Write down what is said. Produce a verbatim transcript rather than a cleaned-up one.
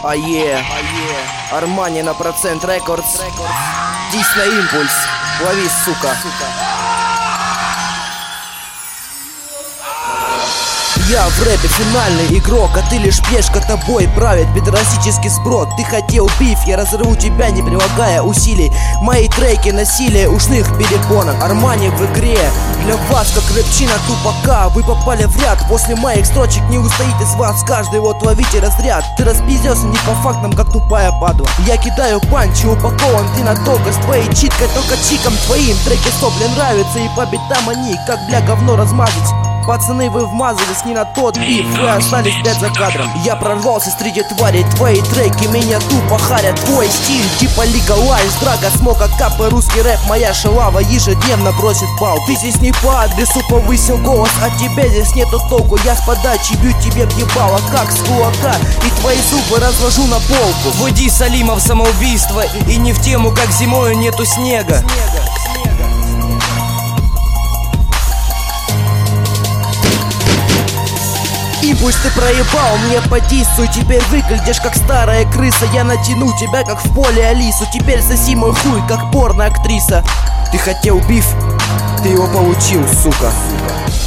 Ае, Армани на процент рекордс. Дись на импульс, лови, сука. Я в рэпе финальный игрок, а ты лишь пешка, тобой правит пидорасический сброд. Ты хотел биф, я разорву тебя, не прилагая усилий. Мои треки насилие ушных перепонок. Армани в игре, для вас как рэпчина тупака. Вы попали в ряд, после моих строчек не устоит из вас. Каждый вот ловите разряд. Ты распиздился не по фактам, как тупая падла. Я кидаю панчи, упакован ты надолго. С твоей читкой, только чиком твоим. Треки сопли нравятся и по битам они, как бля говно размазать. Пацаны, вы вмазались не на тот биф, вы остались блядь за кадром. Я прорвался среди тварей, твои треки меня тупо харят. Твой стиль типа Лигалайз, Драга, Смока, Капы, русский рэп. Моя шалава ежедневно бросит бал. Ты здесь не по адресу, повысил голос, от тебя здесь нету толку. Я с подачи бью тебе в ебало, как с кулака, и твои зубы развожу на полку. Вводи Салима в самоубийство, и не в тему, как зимою нету снега. Импульс ты проебал, мне по диссу. Теперь выглядишь как старая крыса. Я натяну тебя как в поле Алису. Теперь соси мой хуй, как порно-актриса. Ты хотел биф, ты его получил, сука.